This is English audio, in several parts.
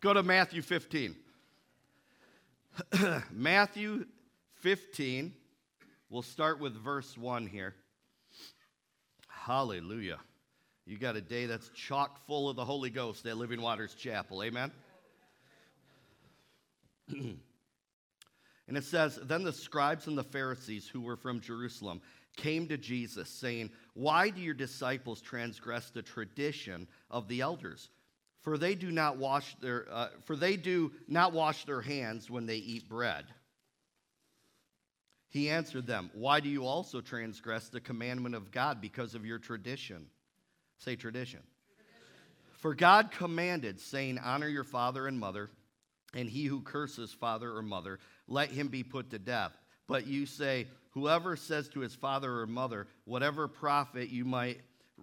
Go to Matthew 15. Matthew 15. We'll start with verse 1 here. Hallelujah. You got a day that's chock full of the Holy Ghost at Living Waters Chapel. Amen? And it says, Then the scribes and the Pharisees who were from Jerusalem came to Jesus, saying, Why do your disciples transgress the tradition of the elders? For they do not wash their hands when they eat bread. He answered them, Why do you also transgress the commandment of God because of your tradition? Say tradition. For God commanded, saying, Honor your father and mother, and he who curses father or mother, let him be put to death. But you say, Whoever says to his father or mother, whatever profit you might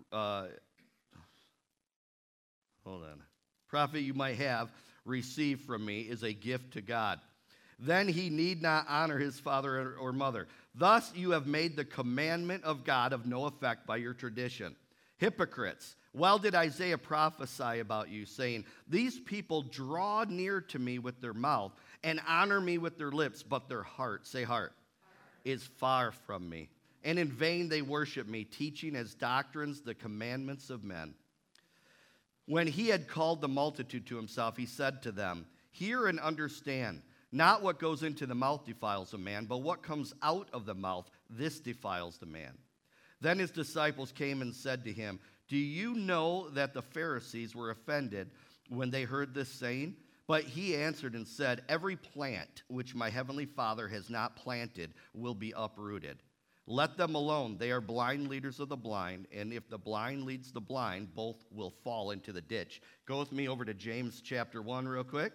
have received from me is a gift to God. Then he need not honor his father or mother. Thus you have made the commandment of God of no effect by your tradition. Hypocrites, well did Isaiah prophesy about you, saying, These people draw near to me with their mouth and honor me with their lips, but their heart, say heart, is far from me. And in vain they worship me, teaching as doctrines the commandments of men. When he had called the multitude to himself, he said to them, Hear and understand. Not what goes into the mouth defiles a man, but what comes out of the mouth, this defiles the man. Then his disciples came and said to him, Do you know that the Pharisees were offended when they heard this saying? But he answered and said, Every plant which my heavenly Father has not planted will be uprooted. Let them alone. They are blind leaders of the blind, and if the blind leads the blind, both will fall into the ditch. Go with me over to James chapter 1 real quick.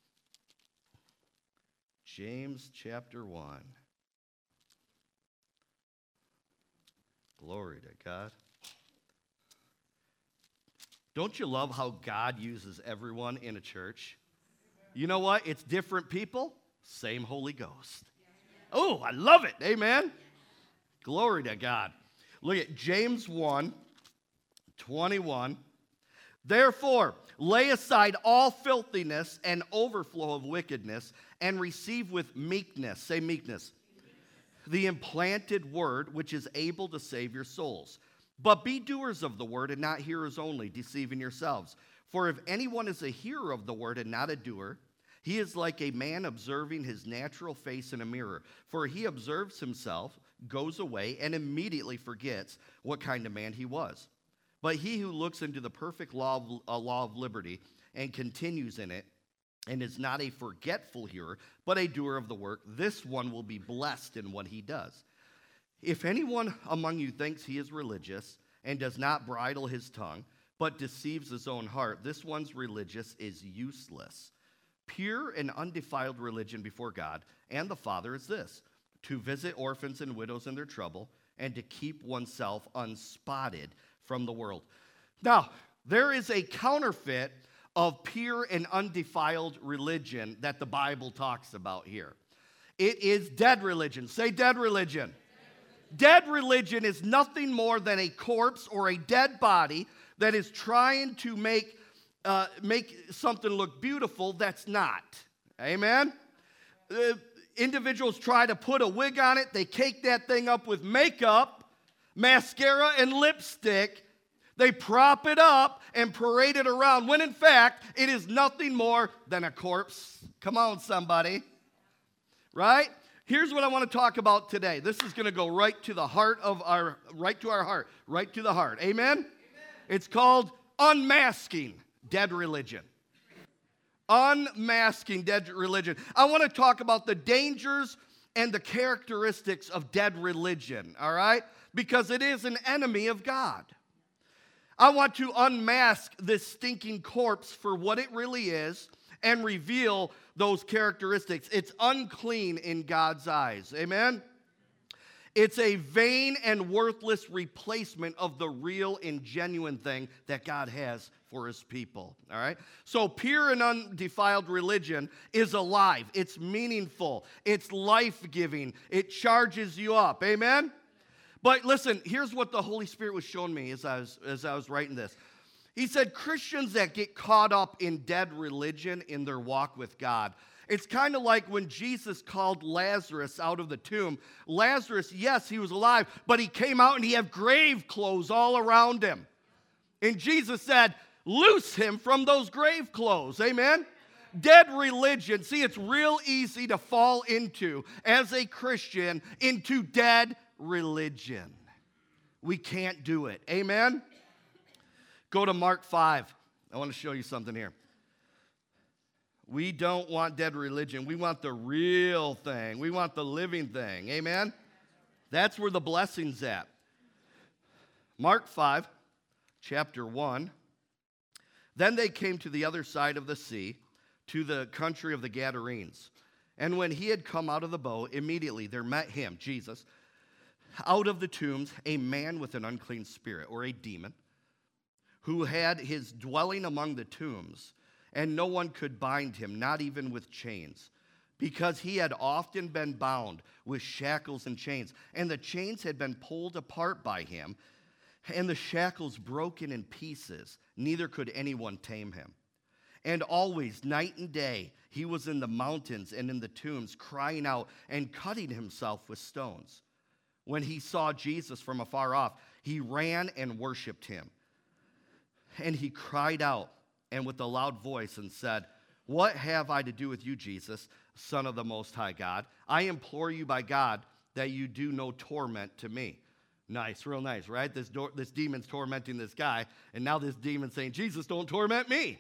James chapter 1. Glory to God. Don't you love how God uses everyone in a church? You know what? It's different people, same Holy Ghost. Oh, I love it. Amen. Glory to God. Look at James 1:21. Therefore, lay aside all filthiness and overflow of wickedness, and receive with meekness, say meekness, the implanted word which is able to save your souls. But be doers of the word and not hearers only, deceiving yourselves. For if anyone is a hearer of the word and not a doer, he is like a man observing his natural face in a mirror. For he observes himself, goes away, and immediately forgets what kind of man he was. But he who looks into the perfect law of liberty and continues in it, and is not a forgetful hearer, but a doer of the work, this one will be blessed in what he does. If anyone among you thinks he is religious and does not bridle his tongue, but deceives his own heart, this one's religious is useless. Pure and undefiled religion before God and the Father is this, to visit orphans and widows in their trouble, and to keep oneself unspotted from the world. Now, there is a counterfeit of pure and undefiled religion that the Bible talks about here. It is dead religion. Say dead religion. Dead religion is nothing more than a corpse or a dead body that is trying to make something look beautiful that's not. Amen? Individuals try to put a wig on it. They cake that thing up with makeup, mascara, and lipstick. They prop it up and parade it around when in fact it is nothing more than a corpse. Come on, somebody. Right? Here's what I want to talk about today. This is going to go right to the heart of our heart. Amen? It's called unmasking dead religion. Unmasking dead religion. I want to talk about the dangers and the characteristics of dead religion, all right? Because it is an enemy of God. I want to unmask this stinking corpse for what it really is and reveal those characteristics. It's unclean in God's eyes. Amen? It's a vain and worthless replacement of the real and genuine thing that God has for his people. All right? So pure and undefiled religion is alive. It's meaningful. It's life-giving. It charges you up. Amen? But listen, here's what the Holy Spirit was showing me as I was writing this. He said Christians that get caught up in dead religion in their walk with God. It's kind of like when Jesus called Lazarus out of the tomb. Lazarus, yes, he was alive, but he came out and he had grave clothes all around him. And Jesus said, loose him from those grave clothes. Amen? Dead religion. See, it's real easy to fall into, as a Christian, into dead religion. We can't do it. Amen? Go to Mark 5. I want to show you something here. We don't want dead religion. We want the real thing. We want the living thing. Amen? That's where the blessing's at. Mark 5, chapter 1. Then they came to the other side of the sea, to the country of the Gadarenes. And when he had come out of the boat, immediately there met him, Jesus, out of the tombs, a man with an unclean spirit, or a demon, who had his dwelling among the tombs. And no one could bind him, not even with chains, because he had often been bound with shackles and chains. And the chains had been pulled apart by him, and the shackles broken in pieces. Neither could anyone tame him. And always, night and day, he was in the mountains and in the tombs, crying out and cutting himself with stones. When he saw Jesus from afar off, he ran and worshiped him. And he cried out, and with a loud voice, and said, what have I to do with you, Jesus, Son of the Most High God? I implore you by God that you do no torment to me. Nice, real nice, right? This demon's tormenting this guy, and now this demon's saying, Jesus, don't torment me.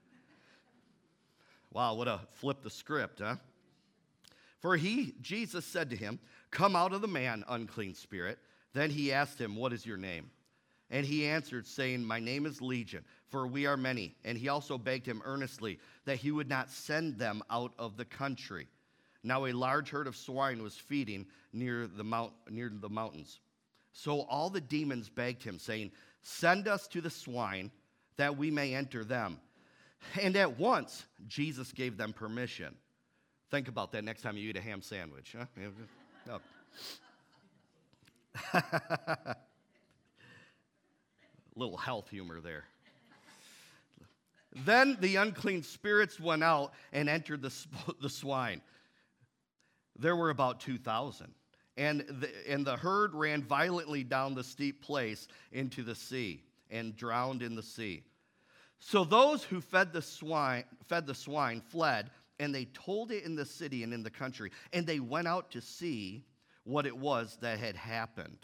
Wow, what a flip the script, huh? For Jesus said to him, come out of the man, unclean spirit. Then he asked him, what is your name? And he answered, saying, my name is Legion, for we are many. And he also begged him earnestly that he would not send them out of the country. Now a large herd of swine was feeding near the mountains. So all the demons begged him, saying, send us to the swine, that we may enter them. And at once Jesus gave them permission. Think about that next time you eat a ham sandwich, huh? No. Little health humor there. Then the unclean spirits went out and entered the swine. There were about 2,000. And the herd ran violently down the steep place into the sea and drowned in the sea. So those who fed the swine fled, and they told it in the city and in the country. And they went out to see what it was that had happened.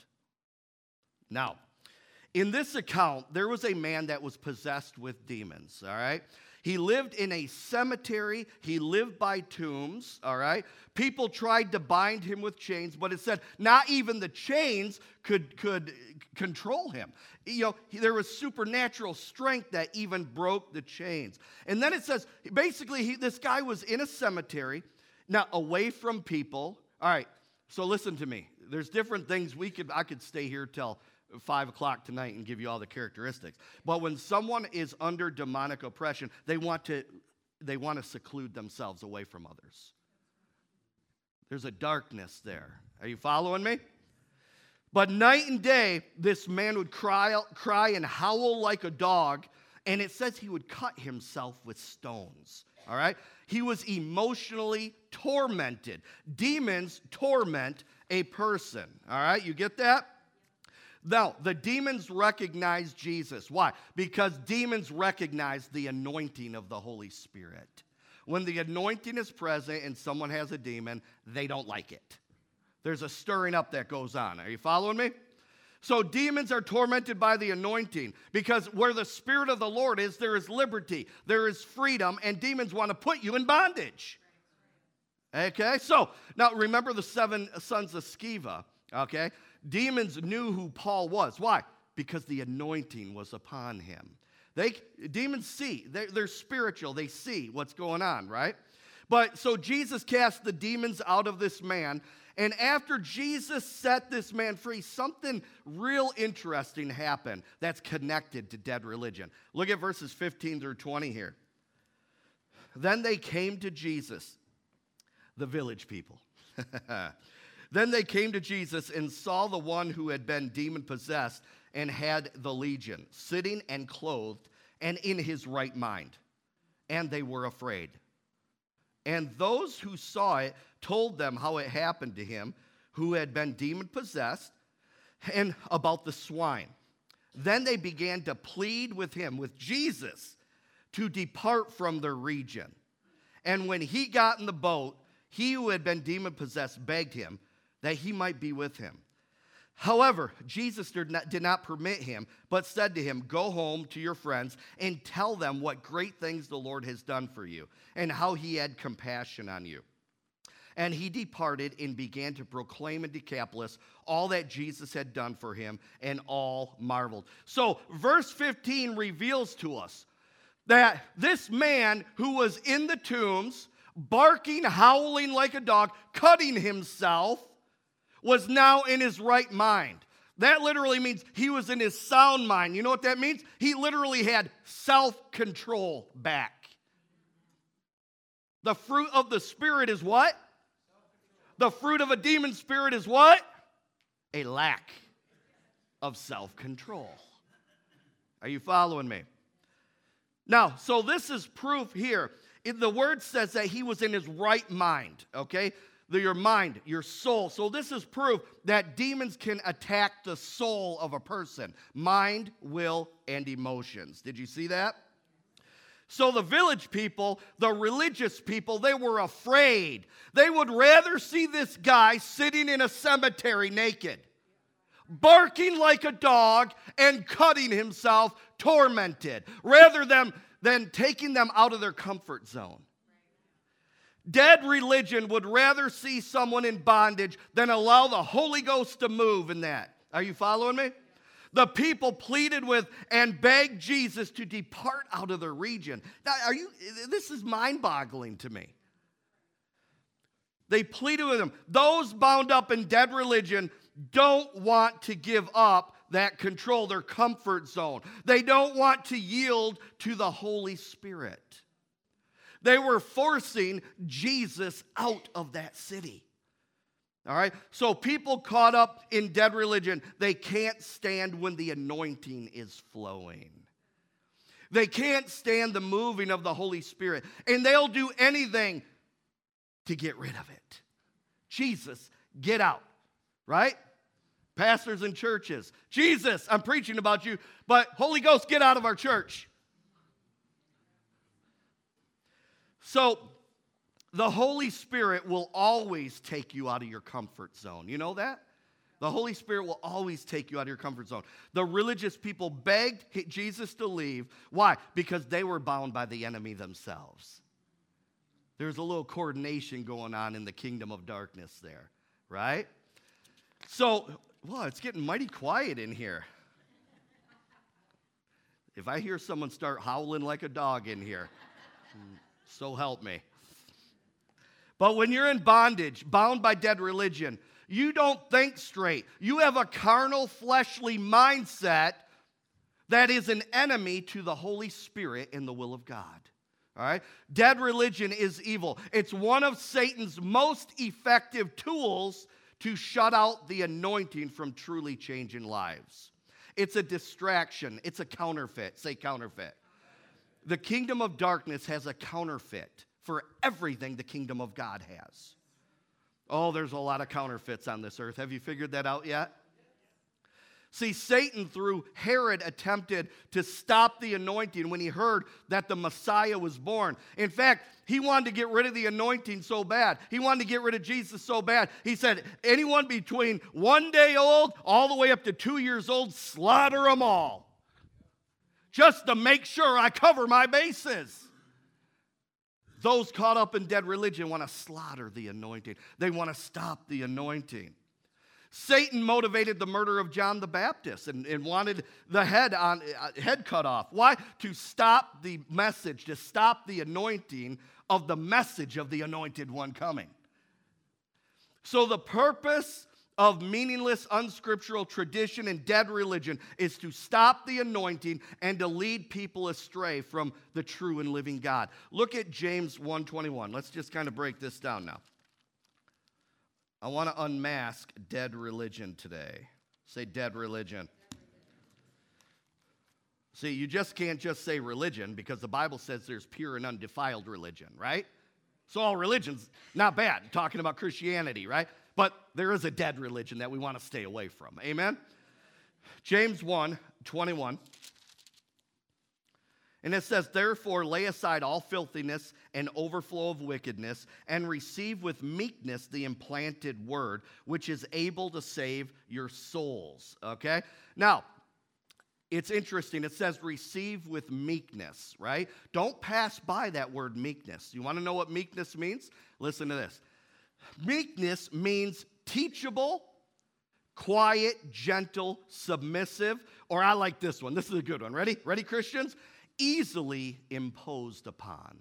Now, in this account, there was a man that was possessed with demons, all right? He lived in a cemetery. He lived by tombs, all right? People tried to bind him with chains, but it said not even the chains could control him. You know, there was supernatural strength that even broke the chains. And then it says, basically, this guy was in a cemetery, now away from people. All right, so listen to me. There's different things I could stay here till 5 o'clock tonight and give you all the characteristics. But when someone is under demonic oppression, they want to seclude themselves away from others. There's a darkness there. Are you following me? But night and day, this man would cry and howl like a dog, and it says he would cut himself with stones. All right? He was emotionally tormented. Demons torment a person. All right? You get that? Now, the demons recognized Jesus. Why? Because demons recognize the anointing of the Holy Spirit. When the anointing is present and someone has a demon, they don't like it. There's a stirring up that goes on. Are you following me? So demons are tormented by the anointing because where the Spirit of the Lord is, there is liberty, there is freedom, and demons want to put you in bondage. Okay? So, now remember the 7 sons of Sceva, okay? Demons knew who Paul was. Why? Because the anointing was upon him. Demons see. They're spiritual. They see what's going on, right? But so Jesus cast the demons out of this man. And after Jesus set this man free, something real interesting happened that's connected to dead religion. Look at verses 15 through 20 here. Then they came to Jesus, the village people. Then they came to Jesus and saw the one who had been demon-possessed and had the legion, sitting and clothed, and in his right mind. And they were afraid. And those who saw it told them how it happened to him who had been demon-possessed and about the swine. Then they began to plead with him, with Jesus, to depart from their region. And when he got in the boat, he who had been demon-possessed begged him that he might be with him. However, Jesus did not permit him, but said to him, "Go home to your friends and tell them what great things the Lord has done for you and how he had compassion on you." And he departed and began to proclaim in Decapolis all that Jesus had done for him, and all marveled. So verse 15 reveals to us that this man who was in the tombs, barking, howling like a dog, cutting himself, was now in his right mind. That literally means he was in his sound mind. You know what that means? He literally had self-control back. The fruit of the Spirit is what? The fruit of a demon spirit is what? A lack of self-control. Are you following me? Now, so this is proof here. The word says that he was in his right mind, okay? Your mind, your soul. So this is proof that demons can attack the soul of a person. Mind, will, and emotions. Did you see that? So the village people, the religious people, they were afraid. They would rather see this guy sitting in a cemetery naked, barking like a dog and cutting himself, tormented, rather than taking them out of their comfort zone. Dead religion would rather see someone in bondage than allow the Holy Ghost to move in that. Are you following me? The people pleaded with and begged Jesus to depart out of their region. Now, this is mind-boggling to me. They pleaded with him. Those bound up in dead religion don't want to give up that control, their comfort zone. They don't want to yield to the Holy Spirit. They were forcing Jesus out of that city. All right? So people caught up in dead religion, they can't stand when the anointing is flowing. They can't stand the moving of the Holy Spirit. And they'll do anything to get rid of it. Jesus, get out. Right? Pastors and churches. Jesus, I'm preaching about you, but Holy Ghost, get out of our church. So, the Holy Spirit will always take you out of your comfort zone. You know that? The Holy Spirit will always take you out of your comfort zone. The religious people begged Jesus to leave. Why? Because they were bound by the enemy themselves. There's a little coordination going on in the kingdom of darkness there, right? So, well, it's getting mighty quiet in here. If I hear someone start howling like a dog in here, so help me. But when you're in bondage, bound by dead religion, you don't think straight. You have a carnal, fleshly mindset that is an enemy to the Holy Spirit and the will of God. All right? Dead religion is evil. It's one of Satan's most effective tools to shut out the anointing from truly changing lives. It's a distraction. It's a counterfeit. Say counterfeit. The kingdom of darkness has a counterfeit for everything the kingdom of God has. Oh, there's a lot of counterfeits on this earth. Have you figured that out yet? See, Satan, through Herod, attempted to stop the anointing when he heard that the Messiah was born. In fact, he wanted to get rid of the anointing so bad. He wanted to get rid of Jesus so bad. He said, anyone between 1 day old all the way up to 2 years old, slaughter them all. Just to make sure I cover my bases. Those caught up in dead religion want to slaughter the anointing. They want to stop the anointing. Satan motivated the murder of John the Baptist and wanted the head cut off. Why? To stop the message, to stop the anointing of the message of the anointed one coming. So the purpose of meaningless, unscriptural tradition and dead religion is to stop the anointing and to lead people astray from the true and living God. Look at James 1:21. Let's just kind of break this down now. I want to unmask dead religion today. Say dead religion. See, you just can't just say religion because the Bible says there's pure and undefiled religion, right? So all religion's not bad, talking about Christianity, right? But there is a dead religion that we want to stay away from. Amen? James 1:21. And it says, therefore lay aside all filthiness and overflow of wickedness, and receive with meekness the implanted word, which is able to save your souls. Okay? Now, it's interesting. It says receive with meekness, right? Don't pass by that word meekness. You want to know what meekness means? Listen to this. Meekness means teachable, quiet, gentle, submissive, or I like this one. This is a good one. Ready? Ready, Christians? Easily imposed upon.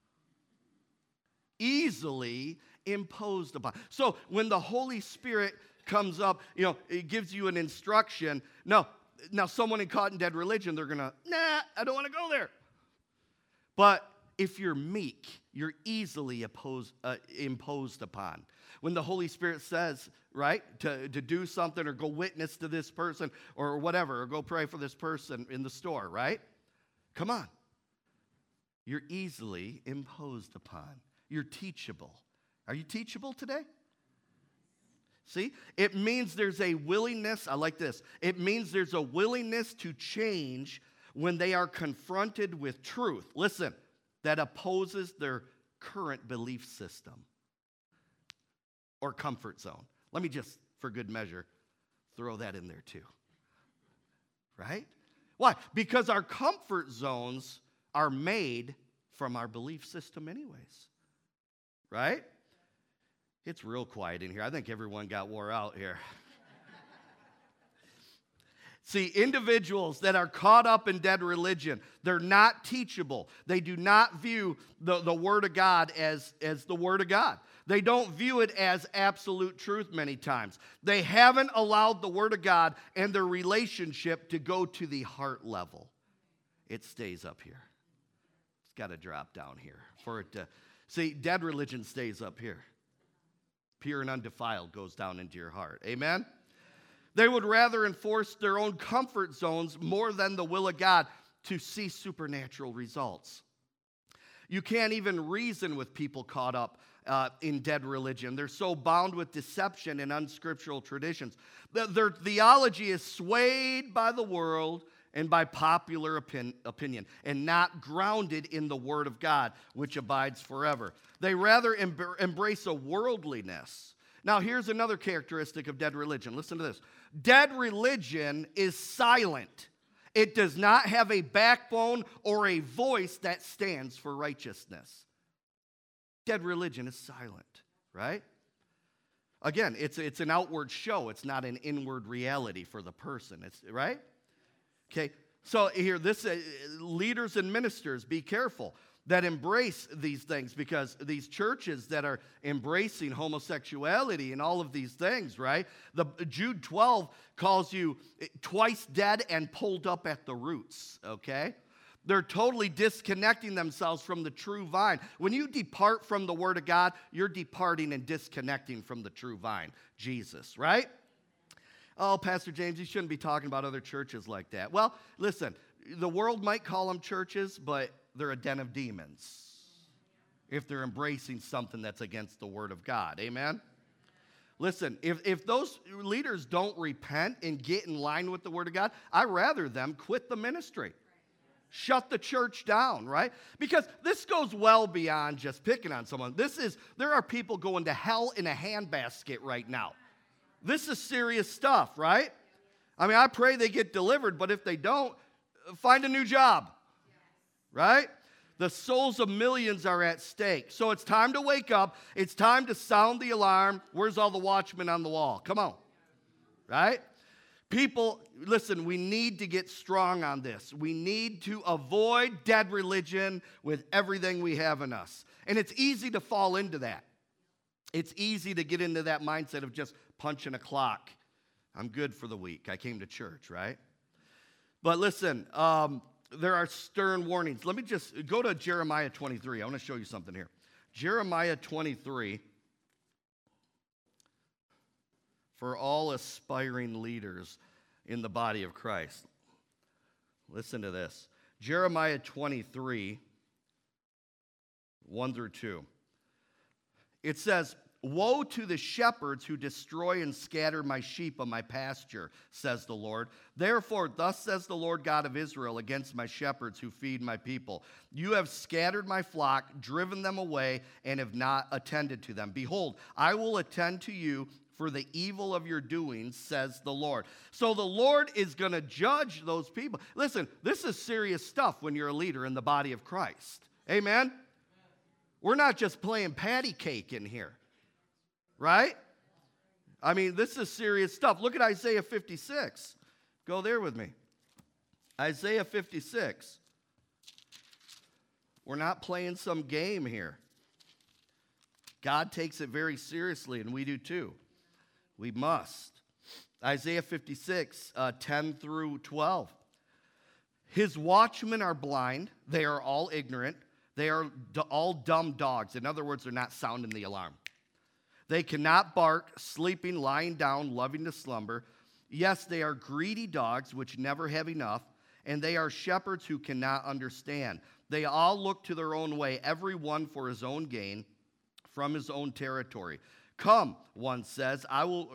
Easily imposed upon. So when the Holy Spirit comes up, it gives you an instruction. Now someone caught in dead religion, they're going to, I don't want to go there. But if you're meek, you're easily imposed upon. When the Holy Spirit says, right, to do something or go witness to this person or whatever, or go pray for this person in the store, right? Come on. You're easily imposed upon. You're teachable. Are you teachable today? See, it means there's a willingness, I like this, it means there's a willingness to change when they are confronted with truth. Listen, that opposes their current belief system or comfort zone. Let me just, for good measure, throw that in there too. Right? Why? Because our comfort zones are made from our belief system anyways. Right? It's real quiet in here. I think everyone got wore out here. See, individuals that are caught up in dead religion, they're not teachable. They do not view the Word of God as the Word of God. They don't view it as absolute truth many times. They haven't allowed the Word of God and their relationship to go to the heart level. It stays up here. It's got to drop down here for it to... See, dead religion stays up here. Pure and undefiled goes down into your heart. Amen? They would rather enforce their own comfort zones more than the will of God to see supernatural results. You can't even reason with people caught up in dead religion. They're so bound with deception and unscriptural traditions. Their theology is swayed by the world and by popular opinion, and not grounded in the Word of God, which abides forever. They rather embrace a worldliness. Now, here's another characteristic of dead religion. Listen to this. Dead religion is silent. It does not have a backbone or a voice that stands for righteousness. Dead religion is silent, right? Again, it's an outward show. It's not an inward reality for the person. It's right? Okay, so here, leaders and ministers, be careful that embrace these things, because these churches that are embracing homosexuality and all of these things, right? Jude 12 calls you twice dead and pulled up at the roots, okay? They're totally disconnecting themselves from the true vine. When you depart from the Word of God, you're departing and disconnecting from the true vine, Jesus, right? Oh, Pastor James, you shouldn't be talking about other churches like that. Well, listen, the world might call them churches, but they're a den of demons if they're embracing something that's against the Word of God. Amen? Listen, if those leaders don't repent and get in line with the Word of God, I'd rather them quit the ministry. Shut the church down, right? Because this goes well beyond just picking on someone. There are people going to hell in a handbasket right now. This is serious stuff, right? I mean, I pray they get delivered, but if they don't, find a new job, right? The souls of millions are at stake. So it's time to wake up. It's time to sound the alarm. Where's all the watchmen on the wall? Come on, right? People, listen, we need to get strong on this. We need to avoid dead religion with everything we have in us. And it's easy to fall into that. It's easy to get into that mindset of just punching a clock. I'm good for the week. I came to church, right? But listen, there are stern warnings. Let me just go to Jeremiah 23. I want to show you something here. Jeremiah 23, for all aspiring leaders in the body of Christ. Listen to this. Jeremiah 23, 1 through 2. It says, "Woe to the shepherds who destroy and scatter my sheep of my pasture, says the Lord. Therefore, thus says the Lord God of Israel against my shepherds who feed my people. You have scattered my flock, driven them away, and have not attended to them. Behold, I will attend to you for the evil of your doings, says the Lord." So the Lord is going to judge those people. Listen, this is serious stuff when you're a leader in the body of Christ. Amen? We're not just playing patty cake in here. Right? I mean, this is serious stuff. Look at Isaiah 56. Go there with me. Isaiah 56. We're not playing some game here. God takes it very seriously, and we do too. We must. Isaiah 56, 10 through 12. "His watchmen are blind. They are all ignorant. They are all dumb dogs." In other words, they're not sounding the alarm. "They cannot bark, sleeping, lying down, loving to slumber. Yes, they are greedy dogs which never have enough, and they are shepherds who cannot understand. They all look to their own way, every one for his own gain, from his own territory. Come, one says, I will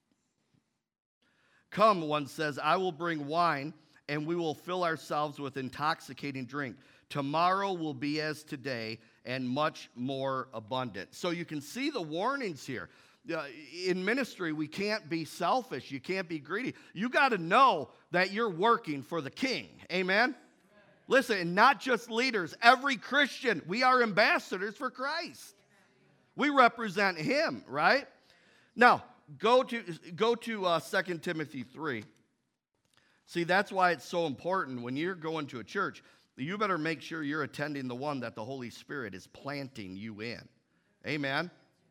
bring wine, and we will fill ourselves with intoxicating drink. Tomorrow will be as today, and much more abundant." So you can see the warnings here. In ministry, we can't be selfish. You can't be greedy. You got to know that you're working for the King. Amen? Listen, and not just leaders. Every Christian, we are ambassadors for Christ. We represent him, right? Now, go to 2 Timothy 3. See, that's why it's so important when you're going to a church. You better make sure you're attending the one that the Holy Spirit is planting you in. Amen?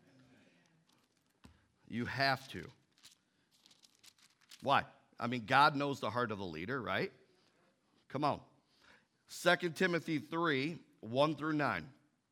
You have to. Why? I mean, God knows the heart of the leader, right? Come on. 2 Timothy 3, 1 through 9.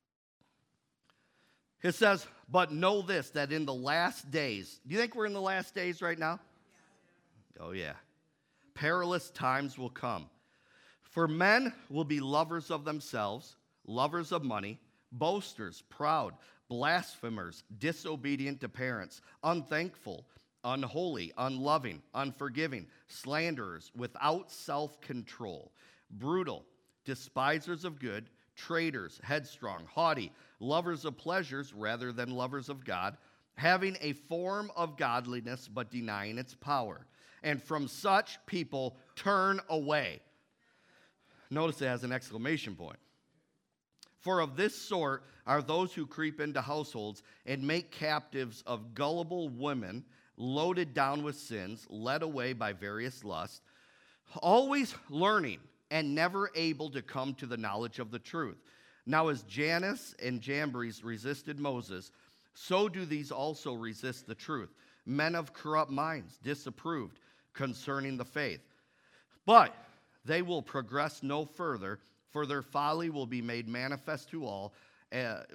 It says, "But know this, that in the last days," do you think we're in the last days right now? Oh, yeah. "Perilous times will come. For men will be lovers of themselves, lovers of money, boasters, proud, blasphemers, disobedient to parents, unthankful, unholy, unloving, unforgiving, slanderers, without self-control, brutal, despisers of good, traitors, headstrong, haughty, lovers of pleasures rather than lovers of God, having a form of godliness but denying its power. And from such people turn away." Notice it has an exclamation point. "For of this sort are those who creep into households and make captives of gullible women, loaded down with sins, led away by various lusts, always learning and never able to come to the knowledge of the truth. Now as Jannes and Jambres resisted Moses, so do these also resist the truth. Men of corrupt minds, disapproved concerning the faith. But they will progress no further, for their folly will be made manifest to all, as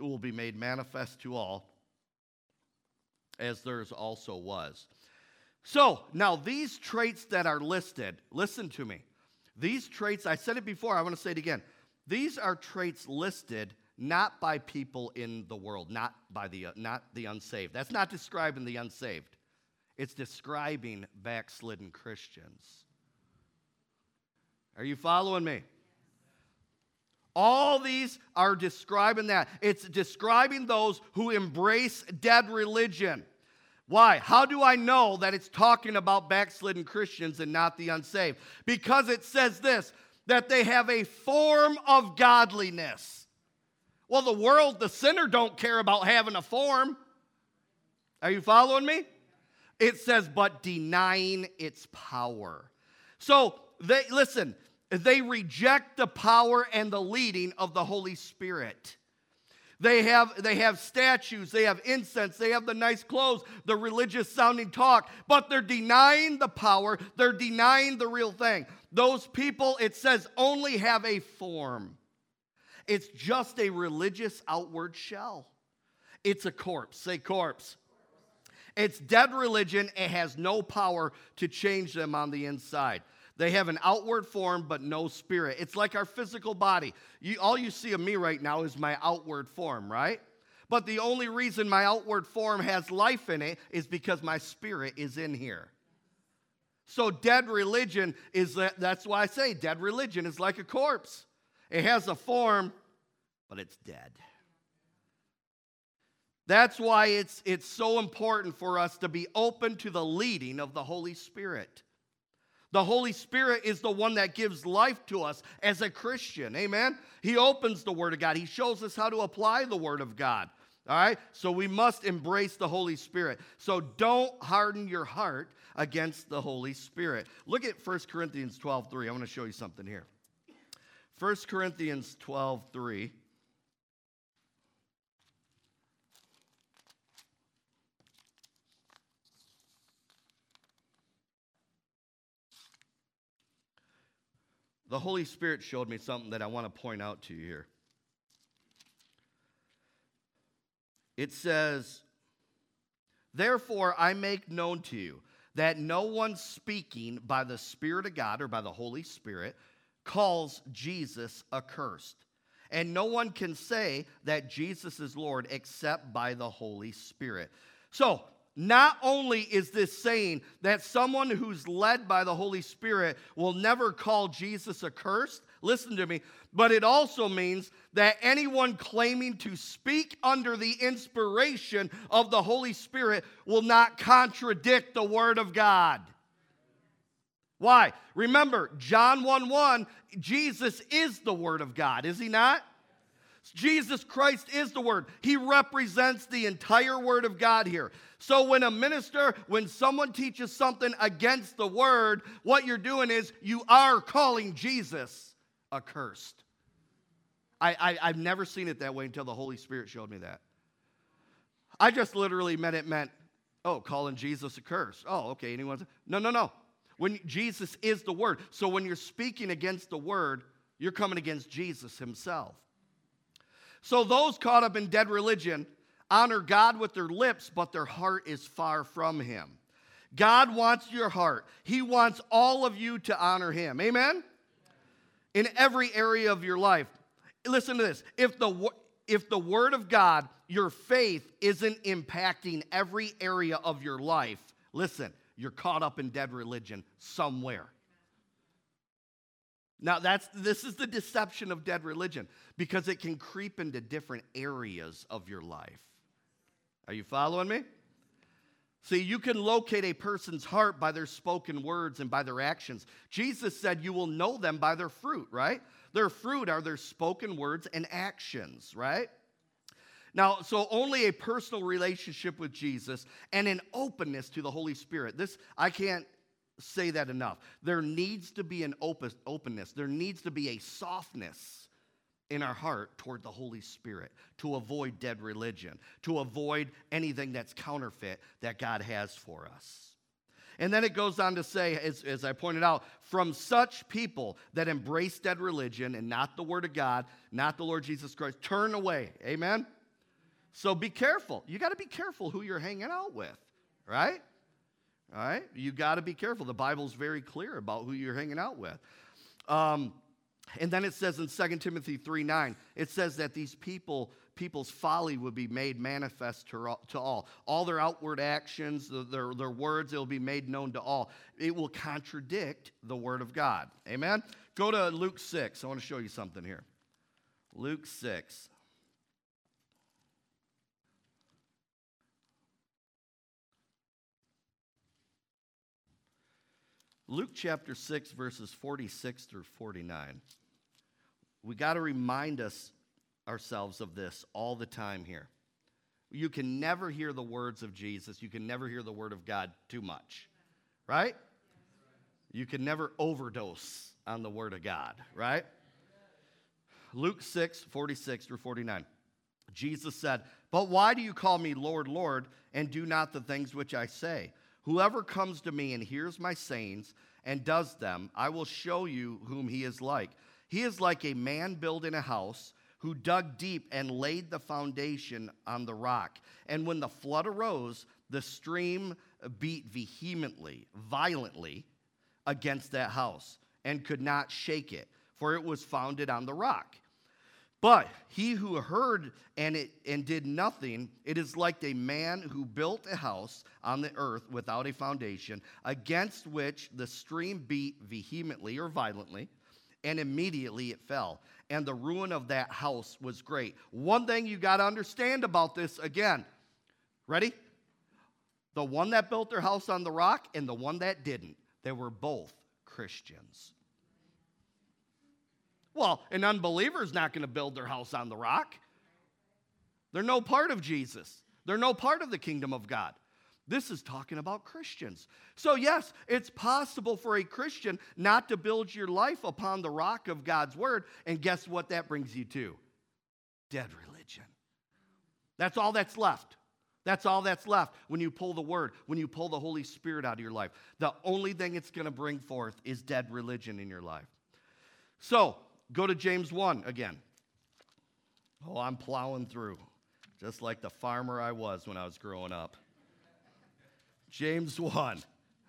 theirs also was." So, now these traits that are listed, listen to me. These traits, I said it before, I want to say it again. These are traits listed not by people in the world, not the unsaved. That's not describing the unsaved. It's describing backslidden Christians. Are you following me? All these are describing that. It's describing those who embrace dead religion. Why? How do I know that it's talking about backslidden Christians and not the unsaved? Because it says this, that they have a form of godliness. Well, the world, the sinner, don't care about having a form. Are you following me? It says, but denying its power. So, they reject the power and the leading of the Holy Spirit. They have statues, they have incense, they have the nice clothes, the religious sounding talk, but they're denying the power, they're denying the real thing. Those people, it says, only have a form. It's just a religious outward shell. It's a corpse. Say corpse. It's dead religion. It has no power to change them on the inside. They have an outward form, but no spirit. It's like our physical body. All you see of me right now is my outward form, right? But the only reason my outward form has life in it is because my spirit is in here. So dead religion that's why I say dead religion is like a corpse. It has a form, but it's dead. That's why it's so important for us to be open to the leading of the Holy Spirit. The Holy Spirit is the one that gives life to us as a Christian. Amen? He opens the Word of God. He shows us how to apply the Word of God. All right? So we must embrace the Holy Spirit. So don't harden your heart against the Holy Spirit. Look at 1 Corinthians 12:3. I want to show you something here. 1 Corinthians 12:3. The Holy Spirit showed me something that I want to point out to you here. It says, "Therefore I make known to you that no one speaking by the Spirit of God or by the Holy Spirit calls Jesus accursed. And no one can say that Jesus is Lord except by the Holy Spirit." So, not only is this saying that someone who's led by the Holy Spirit will never call Jesus accursed, listen to me, but it also means that anyone claiming to speak under the inspiration of the Holy Spirit will not contradict the Word of God. Why? Remember, John 1:1, Jesus is the Word of God, is he not? Jesus Christ is the Word. He represents the entire Word of God here. So when someone teaches something against the Word, what you're doing is you are calling Jesus accursed. I've never seen it that way until the Holy Spirit showed me that. I just literally meant, calling Jesus accursed. Oh, okay. No. When Jesus is the Word. So when you're speaking against the Word, you're coming against Jesus himself. So those caught up in dead religion honor God with their lips, but their heart is far from him. God wants your heart. He wants all of you to honor him. Amen? In every area of your life. Listen to this. If the Word of God, your faith, isn't impacting every area of your life, listen, you're caught up in dead religion somewhere. Now, this is the deception of dead religion, because it can creep into different areas of your life. Are you following me? See, you can locate a person's heart by their spoken words and by their actions. Jesus said you will know them by their fruit, right? Their fruit are their spoken words and actions, right? Now, so only a personal relationship with Jesus and an openness to the Holy Spirit. I can't say that enough. There needs to be an openness. There needs to be a softness in our heart toward the Holy Spirit to avoid dead religion, to avoid anything that's counterfeit that God has for us. And then it goes on to say, as I pointed out, from such people that embrace dead religion and not the Word of God, not the Lord Jesus Christ, turn away. Amen? So be careful. You got to be careful who you're hanging out with, right? All right? You got to be careful. The Bible's very clear about who you're hanging out with. And then it says in 2 Timothy 3:9, it says that these people's folly will be made manifest to all. All their outward actions, their words, it will be made known to all. It will contradict the Word of God. Amen? Go to Luke 6. I want to show you something here. Luke 6. Luke chapter 6, verses 46 through 49. We got to remind ourselves of this all the time here. You can never hear the words of Jesus. You can never hear the Word of God too much, right? You can never overdose on the Word of God, right? Luke 6, 46 through 49. Jesus said, "But why do you call me Lord, Lord, and do not the things which I say? Whoever comes to me and hears my sayings and does them, I will show you whom he is like. He is like a man building a house who dug deep and laid the foundation on the rock. And when the flood arose, the stream beat violently against that house and could not shake it, for it was founded on the rock. But he who heard and did nothing, it is like a man who built a house on the earth without a foundation, against which the stream beat vehemently or violently, and immediately it fell. And the ruin of that house was great. One thing you got to understand about this again. Ready? The one that built their house on the rock and the one that didn't, they were both Christians. Well, an unbeliever is not going to build their house on the rock. They're no part of Jesus. They're no part of the kingdom of God. This is talking about Christians. So yes, it's possible for a Christian not to build your life upon the rock of God's word. And guess what that brings you to? Dead religion. That's all that's left. That's all that's left when you pull the word, when you pull the Holy Spirit out of your life. The only thing it's going to bring forth is dead religion in your life. So, go to James 1 again. Oh, I'm plowing through, just like the farmer I was when I was growing up. James 1,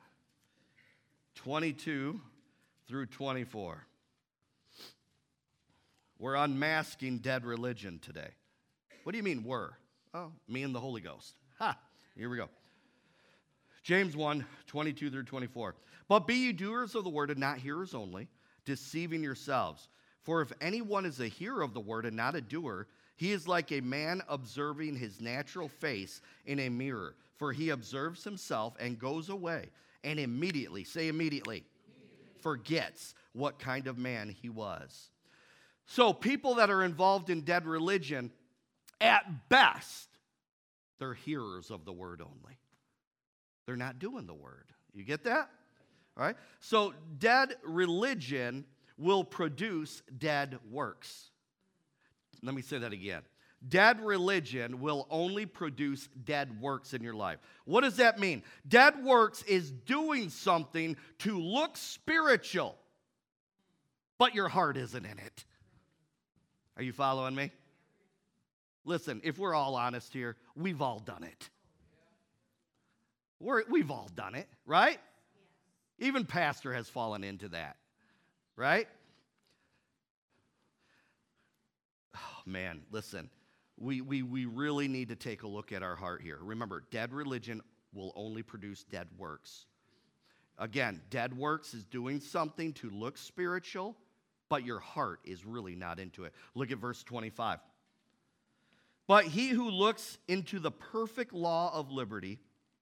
22 through 24. We're unmasking dead religion today. What do you mean we're? Oh, me and the Holy Ghost. Ha! Here we go. James 1, 22 through 24. But be ye doers of the word and not hearers only, deceiving yourselves. For if anyone is a hearer of the word and not a doer, he is like a man observing his natural face in a mirror. For he observes himself and goes away, and immediately, say immediately, forgets what kind of man he was. So people that are involved in dead religion, at best, they're hearers of the word only. They're not doing the word. You get that? All right? So dead religion will produce dead works. Let me say that again. Dead religion will only produce dead works in your life. What does that mean? Dead works is doing something to look spiritual, but your heart isn't in it. Are you following me? Listen, if we're all honest here, we've all done it. We've all done it, right? Even pastor has fallen into that, right? Oh, man, listen. We really need to take a look at our heart here. Remember, dead religion will only produce dead works. Again, dead works is doing something to look spiritual, but your heart is really not into it. Look at verse 25. But he who looks into the perfect law of liberty,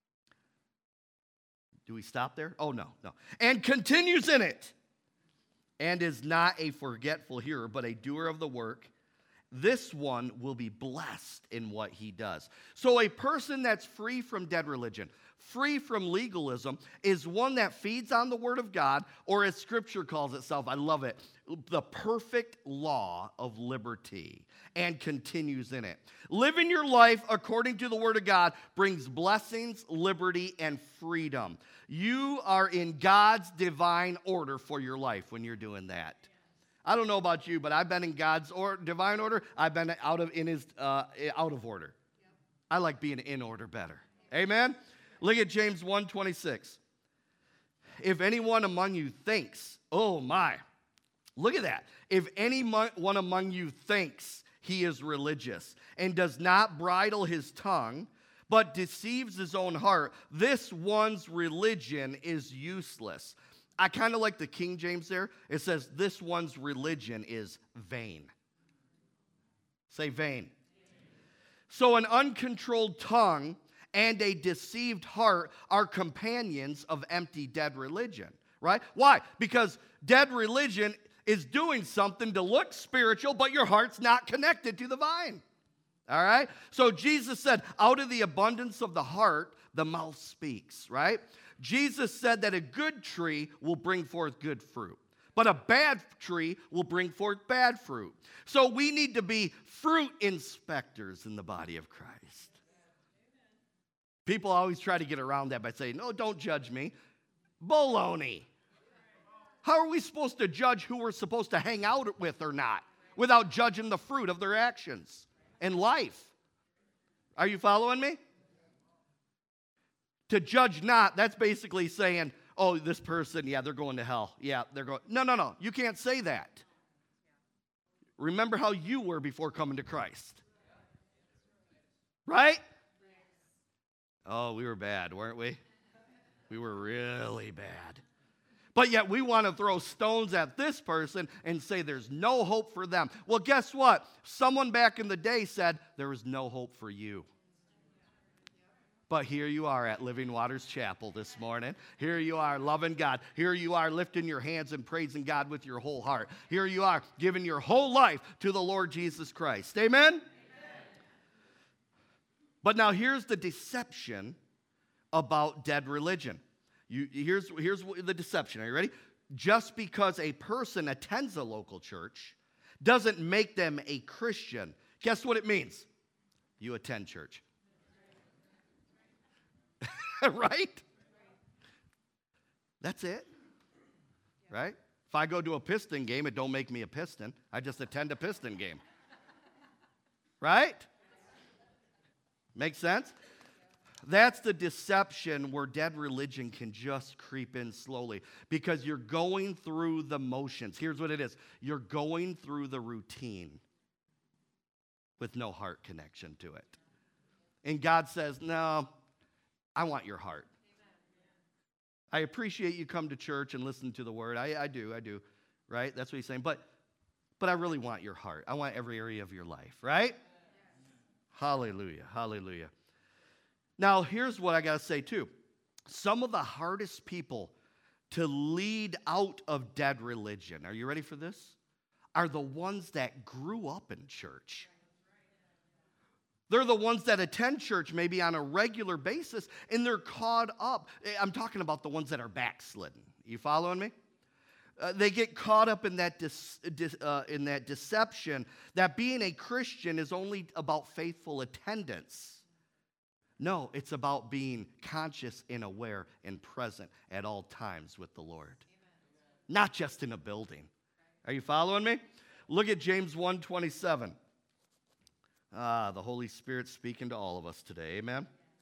do we stop there? Oh, no. And continues in it, and is not a forgetful hearer, but a doer of the work, this one will be blessed in what he does. So a person that's free from dead religion, free from legalism, is one that feeds on the word of God, or as Scripture calls itself, I love it, the perfect law of liberty, and continues in it. Living your life according to the word of God brings blessings, liberty, and freedom. You are in God's divine order for your life when you're doing that. I don't know about you, but I've been in God's divine order. I've been out of order. I like being in order better. Amen? Look at James 1:26. If anyone among you thinks, oh my, look at that. If anyone among you thinks he is religious and does not bridle his tongue, but deceives his own heart, this one's religion is useless. I kind of like the King James there. It says, this one's religion is vain. Say vain. So an uncontrolled tongue and a deceived heart are companions of empty, dead religion, right? Why? Because dead religion is doing something to look spiritual, but your heart's not connected to the vine. All right? So Jesus said, out of the abundance of the heart, the mouth speaks, right? Jesus said that a good tree will bring forth good fruit, but a bad tree will bring forth bad fruit. So we need to be fruit inspectors in the body of Christ. People always try to get around that by saying, no, don't judge me. Baloney. How are we supposed to judge who we're supposed to hang out with or not without judging the fruit of their actions and life? Are you following me? To judge not, that's basically saying, oh, this person, yeah, they're going to hell. Yeah, they're going. No. You can't say that. Remember how you were before coming to Christ. Right? Oh, we were bad, weren't we? We were really bad. But yet we want to throw stones at this person and say there's no hope for them. Well, guess what? Someone back in the day said there was no hope for you. But here you are at Living Waters Chapel this morning. Here you are loving God. Here you are lifting your hands and praising God with your whole heart. Here you are giving your whole life to the Lord Jesus Christ. Amen? Amen. But now here's the deception about dead religion. Here's the deception. Are you ready? Just because a person attends a local church doesn't make them a Christian. Guess what it means? You attend church. Right? That's it. Right? If I go to a Piston game, it don't make me a Piston. I just attend a Piston game. Right? Make sense? That's the deception where dead religion can just creep in slowly because you're going through the motions. Here's what it is. You're going through the routine with no heart connection to it. And God says, no, I want your heart. I appreciate you come to church and listen to the word. I do. Right? That's what he's saying. But I really want your heart. I want every area of your life. Right? Hallelujah. Hallelujah. Now, here's what I got to say, too. Some of the hardest people to lead out of dead religion, are you ready for this? Are the ones that grew up in church. They're the ones that attend church maybe on a regular basis, and they're caught up. I'm talking about the ones that are backslidden. You following me? They get caught up in that deception that being a Christian is only about faithful attendance. No, it's about being conscious and aware and present at all times with the Lord. Amen. Not just in a building. Are you following me? Look at James 1:27. The Holy Spirit speaking to all of us today. Amen?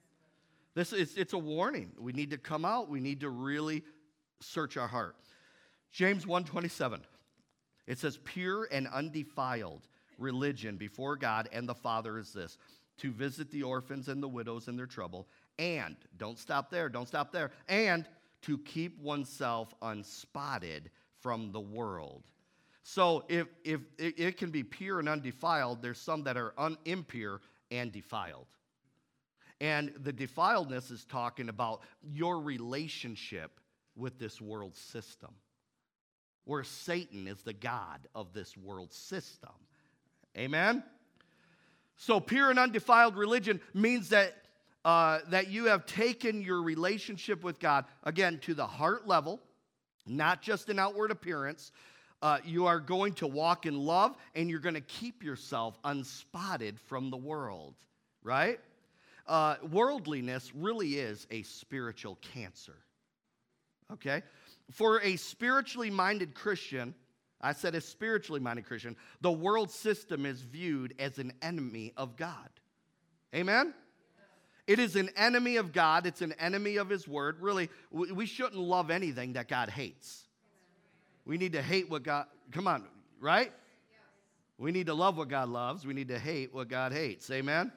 It's a warning. We need to come out. We need to really search our heart. James 1:27. It says, pure and undefiled religion before God and the Father is this, to visit the orphans and the widows in their trouble, and, don't stop there, and to keep oneself unspotted from the world. So if it can be pure and undefiled, there's some that are impure and defiled. And the defiledness is talking about your relationship with this world system, where Satan is the god of this world system. Amen? So pure and undefiled religion means that you have taken your relationship with God, again, to the heart level, not just an outward appearance. You are going to walk in love, and you're going to keep yourself unspotted from the world, right? Worldliness really is a spiritual cancer, okay? For a spiritually minded Christian, I said a spiritually minded Christian, the world system is viewed as an enemy of God. Amen? It is an enemy of God. It's an enemy of His Word. Really, we shouldn't love anything that God hates. We need to hate what God, come on, right? We need to love what God loves. We need to hate what God hates. Amen?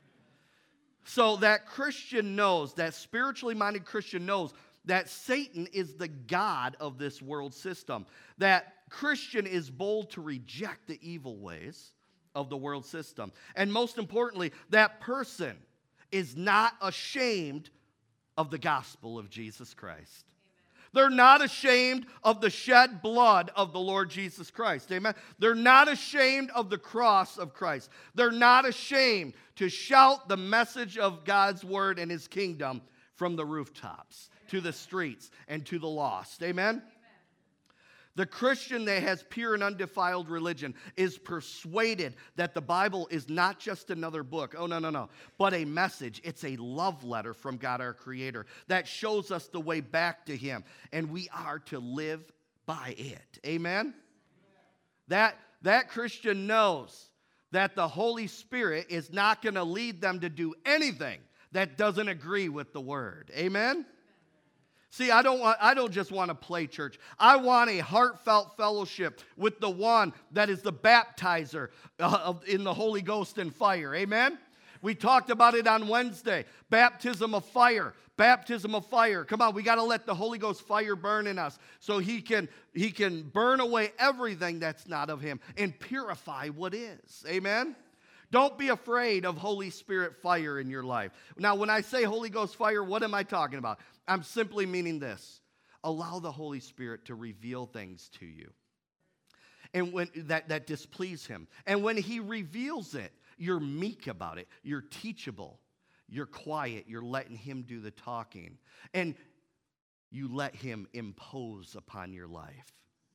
So that Christian knows, that spiritually minded Christian knows that Satan is the god of this world system. That Christian is bold to reject the evil ways of the world system. And most importantly, that person is not ashamed of the gospel of Jesus Christ. They're not ashamed of the shed blood of the Lord Jesus Christ. Amen. They're not ashamed of the cross of Christ. They're not ashamed to shout the message of God's word and His kingdom from the rooftops to the streets and to the lost. Amen. The Christian that has pure and undefiled religion is persuaded that the Bible is not just another book. Oh, no. But a message. It's a love letter from God our Creator that shows us the way back to Him. And we are to live by it. Amen? That Christian knows that the Holy Spirit is not going to lead them to do anything that doesn't agree with the Word. Amen? See, I don't just want to play church. I want a heartfelt fellowship with the one that is the baptizer in the Holy Ghost and fire. Amen? We talked about it on Wednesday. Baptism of fire. Baptism of fire. Come on, we got to let the Holy Ghost fire burn in us so he can burn away everything that's not of him and purify what is. Amen? Don't be afraid of Holy Spirit fire in your life. Now, when I say Holy Ghost fire, what am I talking about? I'm simply meaning this. Allow the Holy Spirit to reveal things to you and when that displease him. And when he reveals it, you're meek about it. You're teachable. You're quiet. You're letting him do the talking. And you let him impose upon your life.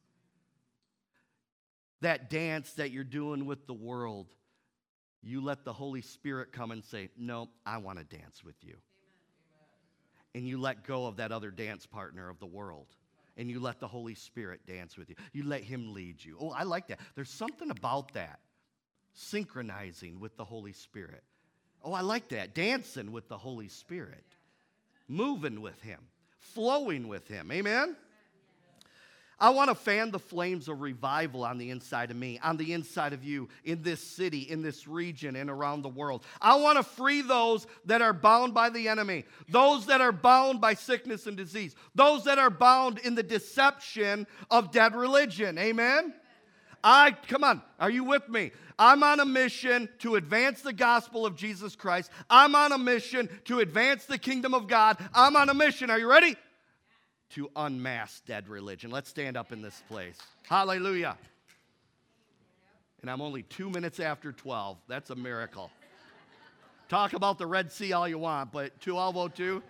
That dance that you're doing with the world, you let the Holy Spirit come and say, no, I want to dance with you. And you let go of that other dance partner of the world. And you let the Holy Spirit dance with you. You let him lead you. Oh, I like that. There's something about that. Synchronizing with the Holy Spirit. Oh, I like that. Dancing with the Holy Spirit. Moving with him. Flowing with him. Amen? I want to fan the flames of revival on the inside of me, on the inside of you, in this city, in this region, and around the world. I want to free those that are bound by the enemy, those that are bound by sickness and disease, those that are bound in the deception of dead religion. Amen? Come on, are you with me? I'm on a mission to advance the gospel of Jesus Christ. I'm on a mission to advance the kingdom of God. I'm on a mission. Are you ready? To unmask dead religion. Let's stand up in this place. Hallelujah. And I'm only 2 minutes after 12. That's a miracle. Talk about the Red Sea all you want, but 12:02.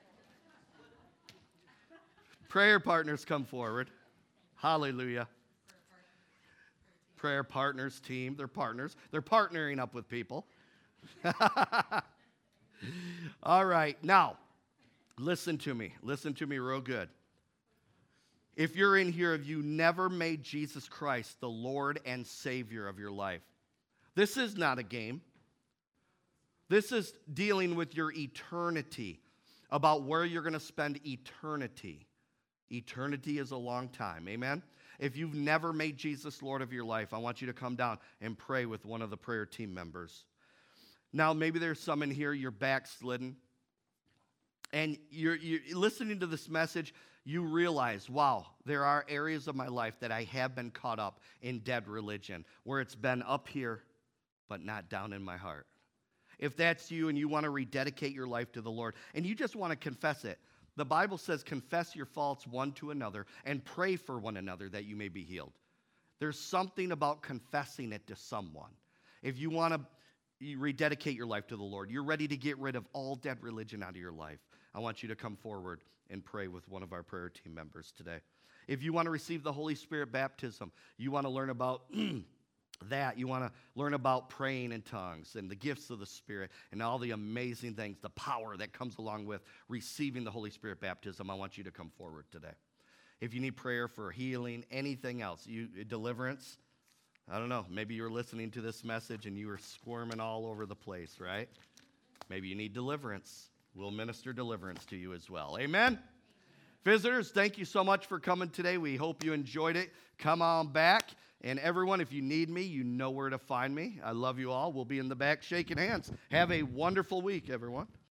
Prayer partners come forward. Hallelujah. Prayer partners team. They're partners. They're partnering up with people. All right. Now, listen to me. Listen to me real good. If you're in here, if you never made Jesus Christ the Lord and Savior of your life, this is not a game. This is dealing with your eternity, about where you're going to spend eternity. Eternity is a long time. Amen? If you've never made Jesus Lord of your life, I want you to come down and pray with one of the prayer team members. Now, maybe there's some in here, you're backslidden. And you're listening to this message, you realize, wow, there are areas of my life that I have been caught up in dead religion, where it's been up here, but not down in my heart. If that's you and you want to rededicate your life to the Lord, and you just want to confess it, the Bible says, confess your faults one to another and pray for one another that you may be healed. There's something about confessing it to someone. If you want to rededicate your life to the Lord, you're ready to get rid of all dead religion out of your life, I want you to come forward and pray with one of our prayer team members today. If you want to receive the Holy Spirit baptism, you want to learn about that. You want to learn about praying in tongues and the gifts of the Spirit and all the amazing things, the power that comes along with receiving the Holy Spirit baptism, I want you to come forward today. If you need prayer for healing, anything else, deliverance, I don't know, maybe you're listening to this message and you were squirming all over the place, right? Maybe you need deliverance. We'll minister deliverance to you as well. Amen? Visitors, thank you so much for coming today. We hope you enjoyed it. Come on back. And everyone, if you need me, you know where to find me. I love you all. We'll be in the back shaking hands. Have a wonderful week, everyone.